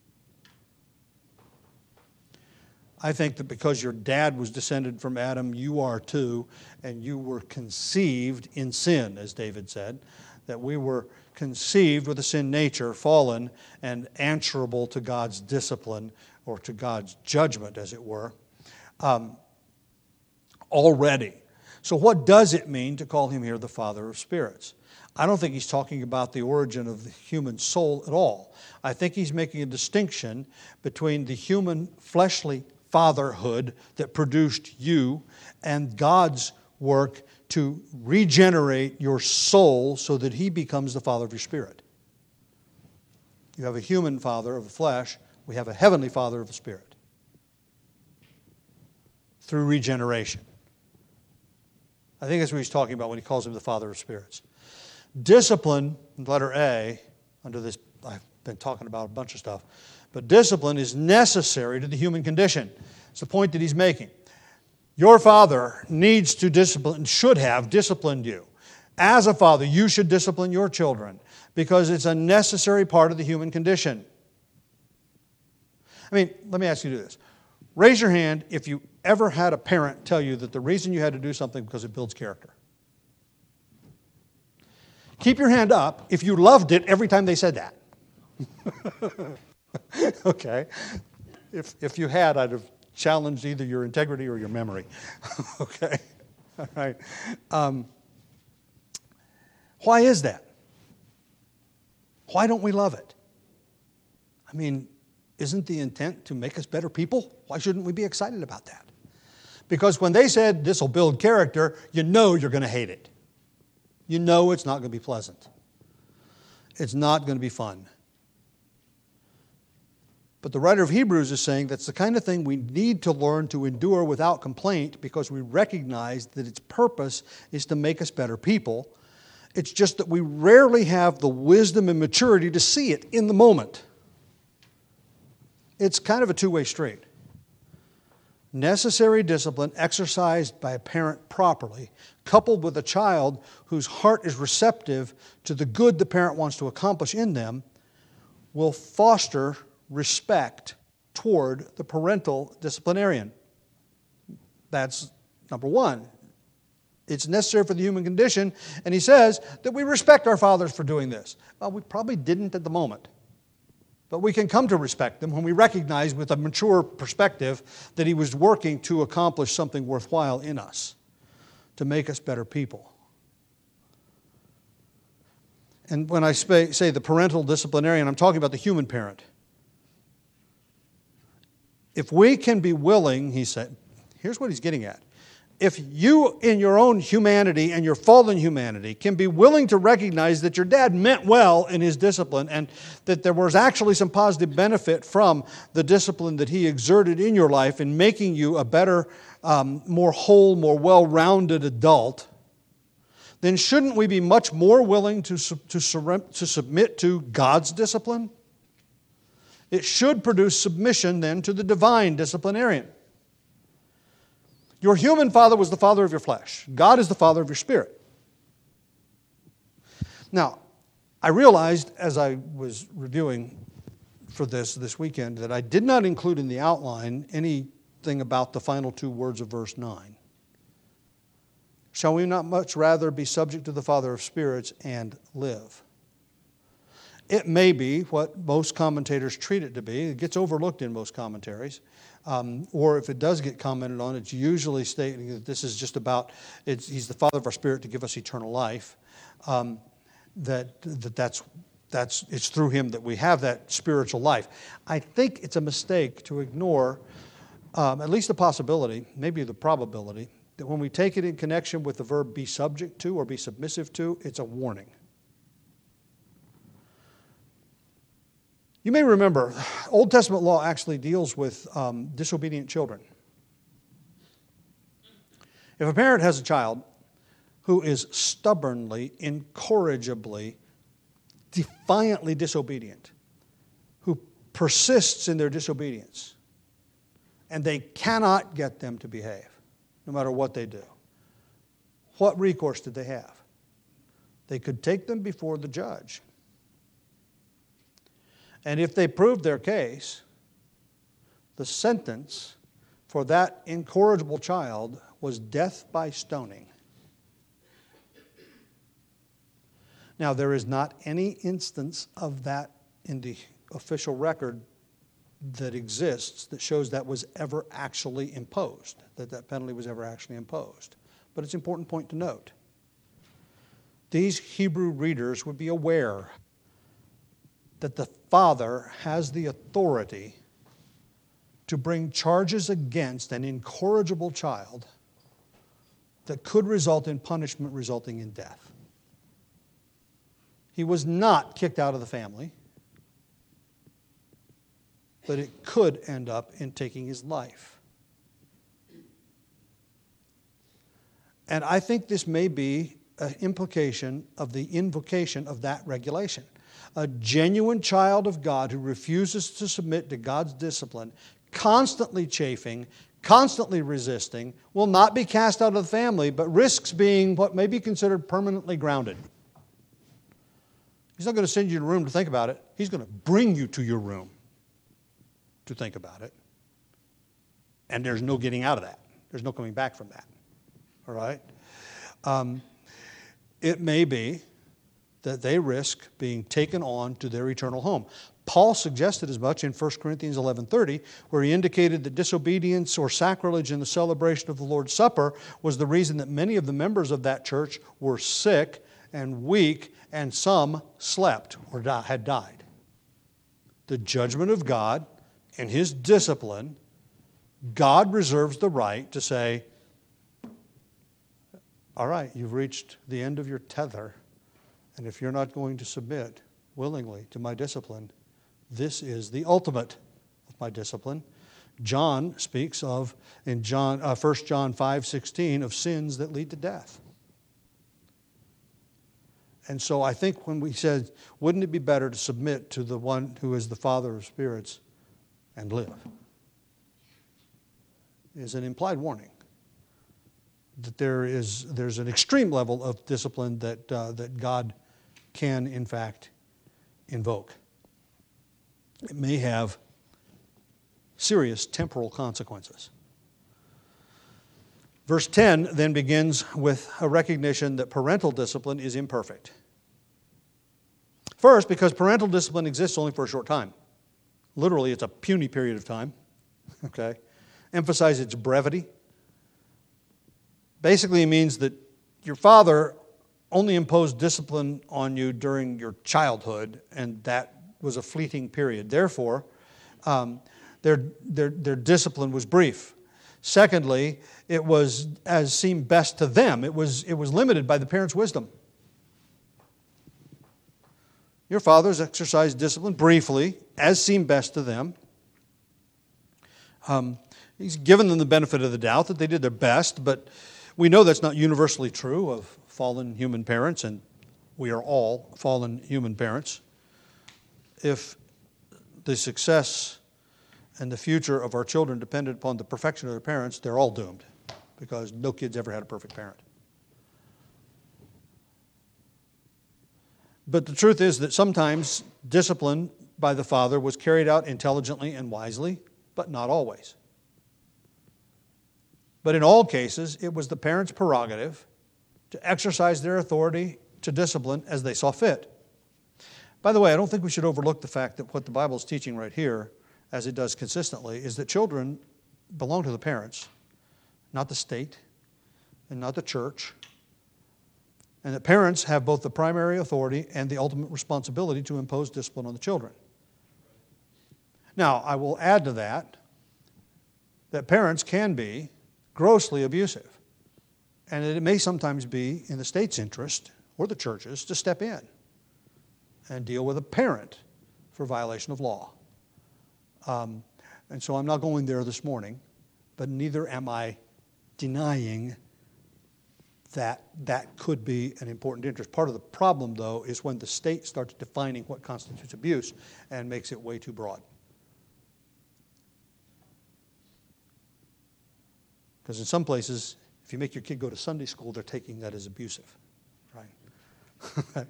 I think that because your dad was descended from Adam, you are too, and you were conceived in sin, as David said, that we were conceived with a sin nature, fallen, and answerable to God's discipline, or to God's judgment, as it were, um, already. So what does it mean to call him here the Father of spirits? I don't think he's talking about the origin of the human soul at all. I think he's making a distinction between the human fleshly fatherhood that produced you and God's work to regenerate your soul so that he becomes the father of your spirit. You have a human father of the flesh. We have a heavenly father of the spirit. Through regeneration. I think that's what he's talking about when he calls him the father of spirits. Discipline, letter A, under this, I've been talking about a bunch of stuff, but discipline is necessary to the human condition. It's the point that he's making. Your father needs to discipline, should have disciplined you. As a father, you should discipline your children because it's a necessary part of the human condition. I mean, let me ask you to do this. Raise your hand if you ever had a parent tell you that the reason you had to do something because it builds character. Keep your hand up if you loved it every time they said that. Okay. If if you had, I'd have challenged either your integrity or your memory. Okay. All right. Um, why is that? Why don't we love it? I mean, isn't the intent to make us better people? Why shouldn't we be excited about that? Because when they said this will build character, you know you're going to hate it. You know it's not going to be pleasant. It's not going to be fun. But the writer of Hebrews is saying that's the kind of thing we need to learn to endure without complaint because we recognize that its purpose is to make us better people. It's just that we rarely have the wisdom and maturity to see it in the moment. It's kind of a two-way street. Necessary discipline exercised by a parent properly, coupled with a child whose heart is receptive to the good the parent wants to accomplish in them, will foster respect toward the parental disciplinarian. That's number one. It's necessary for the human condition, and he says that we respect our fathers for doing this. Well, we probably didn't at the moment. But we can come to respect them when we recognize with a mature perspective that he was working to accomplish something worthwhile in us, to make us better people. And when I say the parental disciplinarian, I'm talking about the human parent. If we can be willing, he said, here's what he's getting at. If you, in your own humanity and your fallen humanity, can be willing to recognize that your dad meant well in his discipline and that there was actually some positive benefit from the discipline that he exerted in your life in making you a better, um, more whole, more well-rounded adult, then shouldn't we be much more willing to, to, to submit to God's discipline? It should produce submission then to the divine disciplinarian. Your human father was the father of your flesh. God is the father of your spirit. Now, I realized as I was reviewing for this this weekend that I did not include in the outline anything about the final two words of verse nine. Shall we not much rather be subject to the Father of spirits and live? It may be what most commentators treat it to be. It gets overlooked in most commentaries. Um, or if it does get commented on, it's usually stating that this is just about, it's, he's the Father of our spirit to give us eternal life. Um, that, that that's, that's, it's through him that we have that spiritual life. I think it's a mistake to ignore um, at least the possibility, maybe the probability, that when we take it in connection with the verb be subject to or be submissive to, it's a warning. You may remember, Old Testament law actually deals with um, disobedient children. If a parent has a child who is stubbornly, incorrigibly, defiantly disobedient, who persists in their disobedience, and they cannot get them to behave, no matter what they do, what recourse did they have? They could take them before the judge. And if they proved their case, the sentence for that incorrigible child was death by stoning. Now, there is not any instance of that in the official record that exists that shows that was ever actually imposed, that that penalty was ever actually imposed. But it's an important point to note. These Hebrew readers would be aware that the father has the authority to bring charges against an incorrigible child that could result in punishment resulting in death. He was not kicked out of the family, but it could end up in taking his life. And I think this may be an implication of the invocation of that regulation. A genuine child of God who refuses to submit to God's discipline, constantly chafing, constantly resisting, will not be cast out of the family, but risks being what may be considered permanently grounded. He's not going to send you to a room to think about it. He's going to bring you to your room to think about it. And there's no getting out of that. There's no coming back from that. All right? Um, it may be that they risk being taken on to their eternal home. Paul suggested as much in First Corinthians eleven thirty, where he indicated that disobedience or sacrilege in the celebration of the Lord's Supper was the reason that many of the members of that church were sick and weak, and some slept or die, had died. The judgment of God and His discipline, God reserves the right to say, all right, you've reached the end of your tether, and if you're not going to submit willingly to my discipline, this is the ultimate of my discipline. John speaks of, in John, uh, First John five sixteen, of sins that lead to death. And so I think when we said, wouldn't it be better to submit to the one who is the Father of spirits and live, is an implied warning that there is there's an extreme level of discipline that uh, that God can in fact invoke. It may have serious temporal consequences. Verse ten then begins with a recognition that parental discipline is imperfect. First, because parental discipline exists only for a short time. Literally, it's a puny period of time. Okay? Emphasize its brevity. Basically, it means that your father only imposed discipline on you during your childhood, and that was a fleeting period. Therefore, um, their, their, their discipline was brief. Secondly, it was as seemed best to them. It was, it was limited by the parents' wisdom. Your fathers exercised discipline briefly, as seemed best to them. Um, he's given them the benefit of the doubt that they did their best, but we know that's not universally true of fallen human parents, and we are all fallen human parents. If the success and the future of our children depended upon the perfection of their parents, they're all doomed, because no kid's ever had a perfect parent. But the truth is that sometimes discipline by the father was carried out intelligently and wisely, but not always. But in all cases, it was the parents' prerogative to exercise their authority to discipline as they saw fit. By the way, I don't think we should overlook the fact that what the Bible is teaching right here, as it does consistently, is that children belong to the parents, not the state, and not the church, and that parents have both the primary authority and the ultimate responsibility to impose discipline on the children. Now, I will add to that that parents can be grossly abusive, and it may sometimes be in the state's interest or the church's to step in and deal with a parent for violation of law. Um, and so I'm not going there this morning, but neither am I denying that that could be an important interest. Part of the problem, though, is when the state starts defining what constitutes abuse and makes it way too broad. Because in some places, if you make your kid go to Sunday school, they're taking that as abusive, right?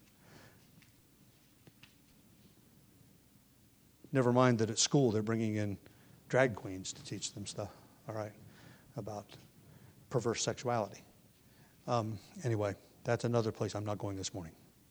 Never mind that at school they're bringing in drag queens to teach them stuff, all right, about perverse sexuality. Um, anyway, that's another place I'm not going this morning.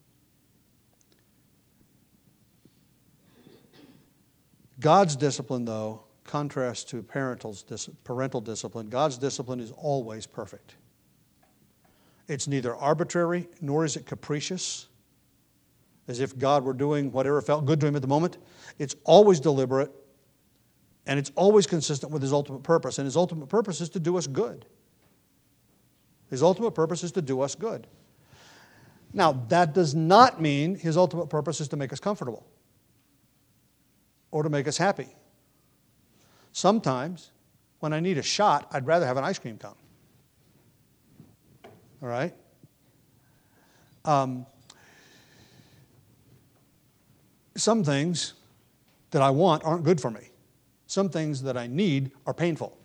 God's discipline, though, contrasts to parental's dis- parental discipline. God's discipline is always perfect. It's neither arbitrary nor is it capricious, as if God were doing whatever felt good to him at the moment. It's always deliberate, and it's always consistent with his ultimate purpose. And his ultimate purpose is to do us good. His ultimate purpose is to do us good. Now, that does not mean his ultimate purpose is to make us comfortable or to make us happy. Sometimes, when I need a shot, I'd rather have an ice cream cone. All right? Um, some things that I want aren't good for me. Some things that I need are painful.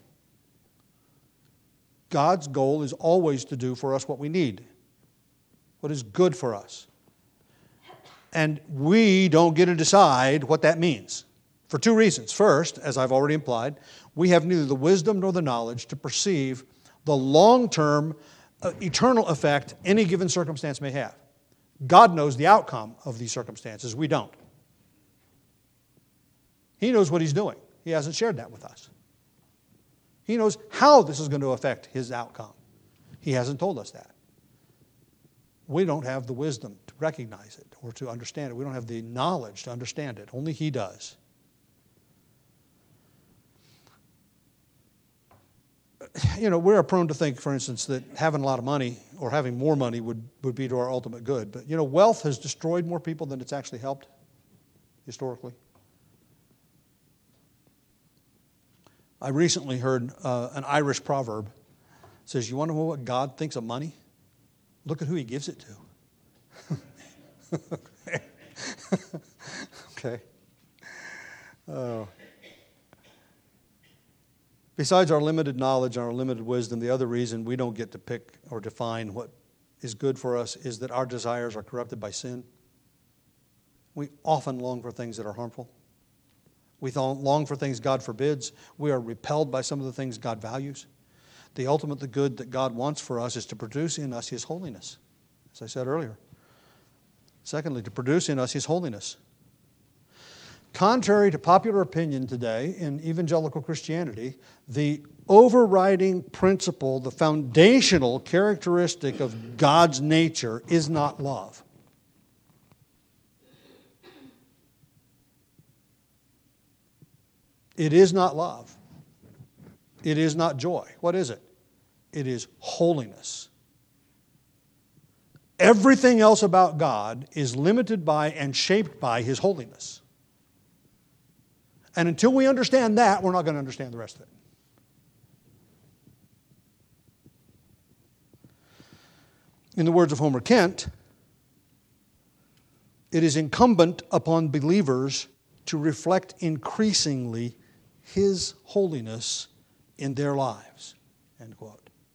God's goal is always to do for us what we need, what is good for us. And we don't get to decide what that means for two reasons. First, as I've already implied, we have neither the wisdom nor the knowledge to perceive the long-term, uh, eternal effect any given circumstance may have. God knows the outcome of these circumstances. We don't. He knows what he's doing. He hasn't shared that with us. He knows how this is going to affect his outcome. He hasn't told us that. We don't have the wisdom to recognize it or to understand it. We don't have the knowledge to understand it. Only he does. You know, we're prone to think, for instance, that having a lot of money or having more money would, would be to our ultimate good. But, you know, wealth has destroyed more people than it's actually helped historically. I recently heard uh, an Irish proverb. It says, you want to know what God thinks of money? Look at who he gives it to. Okay. okay. Oh. Besides our limited knowledge and our limited wisdom, the other reason we don't get to pick or define what is good for us is that our desires are corrupted by sin. We often long for things that are harmful. We long for things God forbids. We are repelled by some of the things God values. The ultimate the good that God wants for us is to produce in us his holiness, as I said earlier. Secondly, to produce in us his holiness. Contrary to popular opinion today in evangelical Christianity, the overriding principle, the foundational characteristic of God's nature is not love. It is not love. It is not joy. What is it? It is holiness. Everything else about God is limited by and shaped by his holiness. And until we understand that, we're not going to understand the rest of it. In the words of Homer Kent, it is incumbent upon believers to reflect increasingly his holiness in their lives. End quote.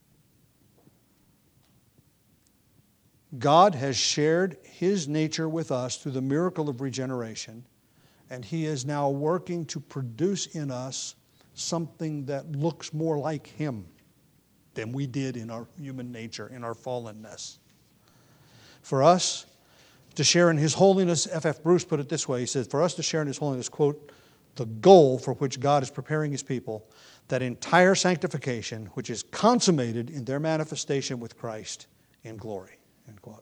God has shared his nature with us through the miracle of regeneration, and he is now working to produce in us something that looks more like him than we did in our human nature, in our fallenness. For us to share in his holiness, F F Bruce put it this way, he says, for us to share in his holiness, quote, the goal for which God is preparing his people, that entire sanctification which is consummated in their manifestation with Christ in glory, end quote.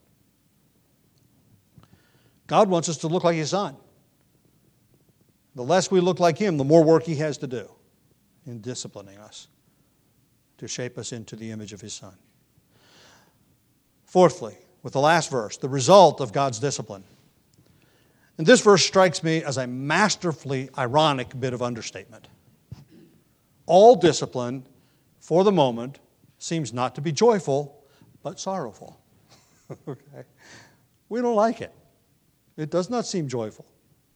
God wants us to look like his Son. The less we look like him, the more work he has to do in disciplining us to shape us into the image of his Son. Fourthly, with the last verse, the result of God's discipline. And this verse strikes me as a masterfully ironic bit of understatement. All discipline, for the moment, seems not to be joyful, but sorrowful. Okay? We don't like it. It does not seem joyful.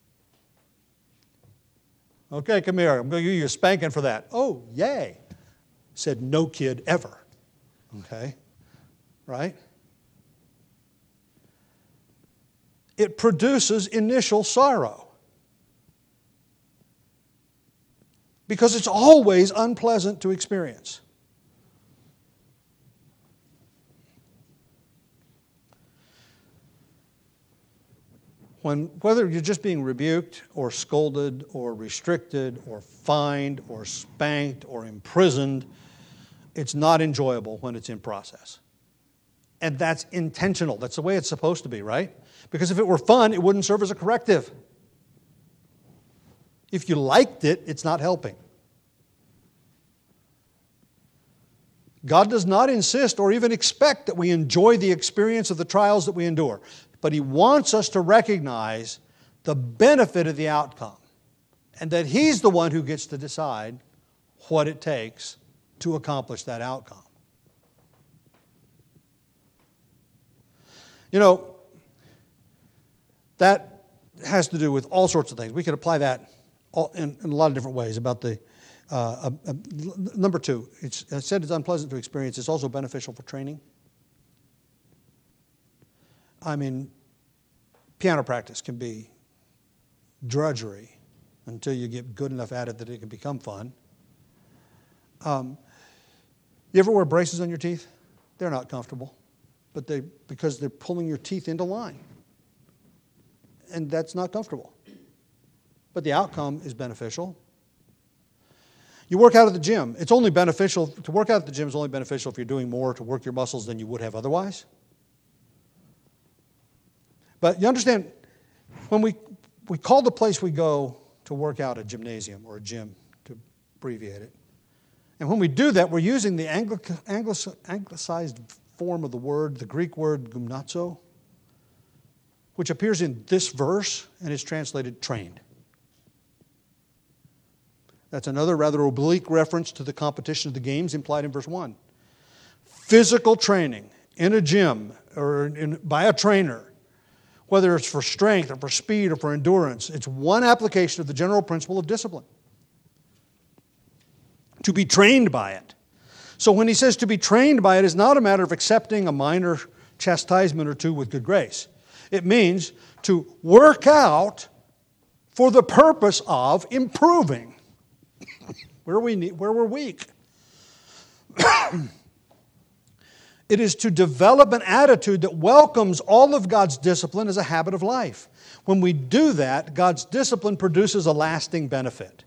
Okay, come here. I'm going to give you a spanking for that. Oh, yay. Said no kid ever. Okay? Right? It produces initial sorrow. Because it's always unpleasant to experience. When, whether you're just being rebuked or scolded or restricted or fined or spanked or imprisoned, it's not enjoyable when it's in process. And that's intentional. That's the way it's supposed to be, right? Because if it were fun, it wouldn't serve as a corrective. If you liked it, it's not helping. God does not insist or even expect that we enjoy the experience of the trials that we endure. But He wants us to recognize the benefit of the outcome. And that He's the one who gets to decide what it takes to accomplish that outcome. You know, that has to do with all sorts of things. We could apply that all, in, in a lot of different ways about the, uh, uh, uh, number two, it's, I said it's unpleasant to experience. It's also beneficial for training. I mean, piano practice can be drudgery until you get good enough at it that it can become fun. Um, you ever wear braces on your teeth? They're not comfortable, but they because they're pulling your teeth into line. And that's not comfortable. But the outcome is beneficial. You work out at the gym. It's only beneficial, to work out at the gym is only beneficial if you're doing more to work your muscles than you would have otherwise. But you understand, when we, we call the place we go to work out a gymnasium or a gym, to abbreviate it. And when we do that, we're using the Anglic, Anglic, anglicized form of the word, the Greek word gymnazo, which appears in this verse and is translated trained. That's another rather oblique reference to the competition of the games implied in verse one. Physical training in a gym or in, by a trainer, whether it's for strength or for speed or for endurance, it's one application of the general principle of discipline. To be trained by it. So when he says to be trained by it, it's not a matter of accepting a minor chastisement or two with good grace. It means to work out for the purpose of improving where we need, where we're weak. It is to develop an attitude that welcomes all of God's discipline as a habit of life. When we do that, God's discipline produces a lasting benefit.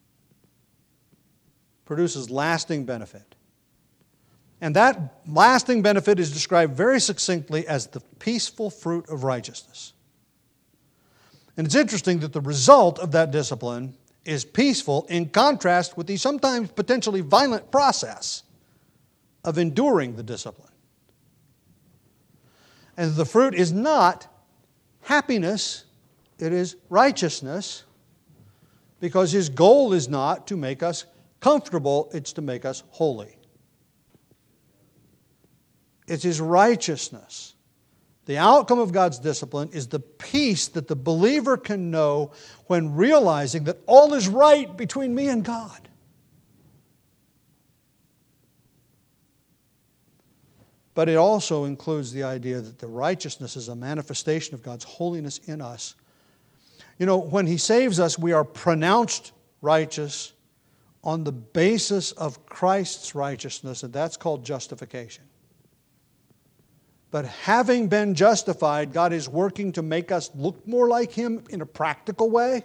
Produces lasting benefit. And that lasting benefit is described very succinctly as the peaceful fruit of righteousness. And it's interesting that the result of that discipline is peaceful in contrast with the sometimes potentially violent process of enduring the discipline. And the fruit is not happiness, it is righteousness, because His goal is not to make us comfortable, it's to make us holy. It's His righteousness. The outcome of God's discipline is the peace that the believer can know when realizing that all is right between me and God. But it also includes the idea that the righteousness is a manifestation of God's holiness in us. You know, when He saves us, we are pronounced righteous on the basis of Christ's righteousness, and that's called justification. But having been justified, God is working to make us look more like Him in a practical way.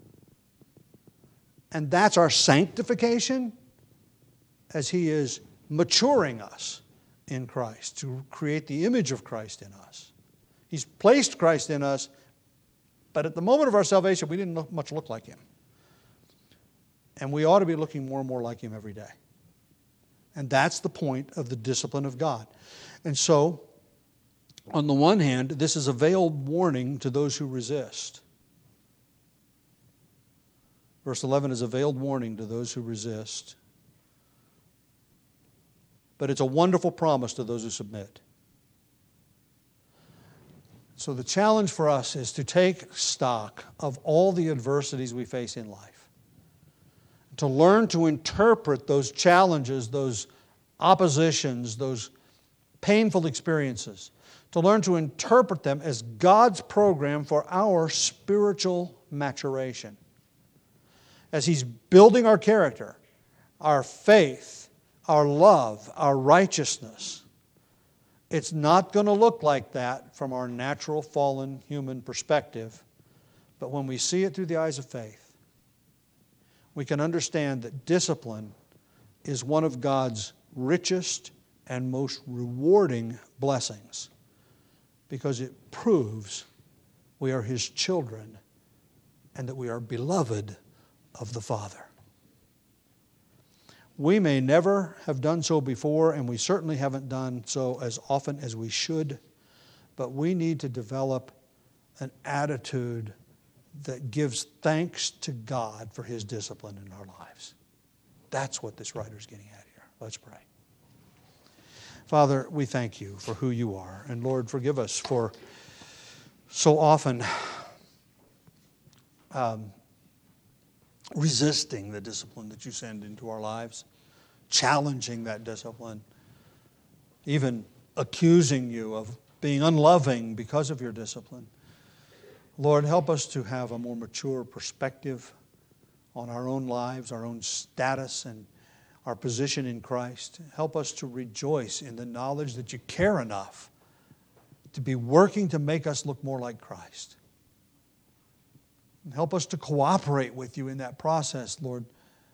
And that's our sanctification, as He is maturing us in Christ to create the image of Christ in us. He's placed Christ in us, but at the moment of our salvation, we didn't look much look like Him. And we ought to be looking more and more like Him every day. And that's the point of the discipline of God. And so, on the one hand, this is a veiled warning to those who resist. Verse eleven is a veiled warning to those who resist. But it's a wonderful promise to those who submit. So the challenge for us is to take stock of all the adversities we face in life, to learn to interpret those challenges, those oppositions, those painful experiences, to learn to interpret them as God's program for our spiritual maturation. As He's building our character, our faith, our love, our righteousness. It's not going to look like that from our natural fallen human perspective, but when we see it through the eyes of faith, we can understand that discipline is one of God's richest and most rewarding blessings, because it proves we are His children and that we are beloved of the Father. We may never have done so before, and we certainly haven't done so as often as we should, but we need to develop an attitude that gives thanks to God for His discipline in our lives. That's what this writer's getting at here. Let's pray. Father, we thank You for who You are. And Lord, forgive us for so often um, resisting the discipline that You send into our lives, challenging that discipline, even accusing You of being unloving because of Your discipline. Lord, help us to have a more mature perspective on our own lives, our own status, and our position in Christ. Help us to rejoice in the knowledge that You care enough to be working to make us look more like Christ. And help us to cooperate with You in that process, Lord,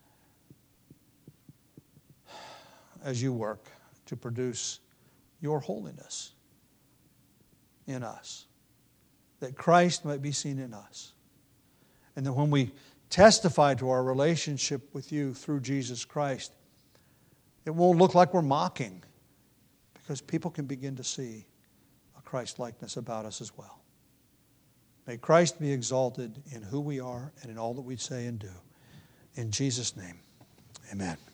as You work to produce Your holiness in us, that Christ might be seen in us. And that when we testify to our relationship with You through Jesus Christ, it won't look like we're mocking, because people can begin to see a Christ-likeness about us as well. May Christ be exalted in who we are and in all that we say and do. In Jesus' name, amen.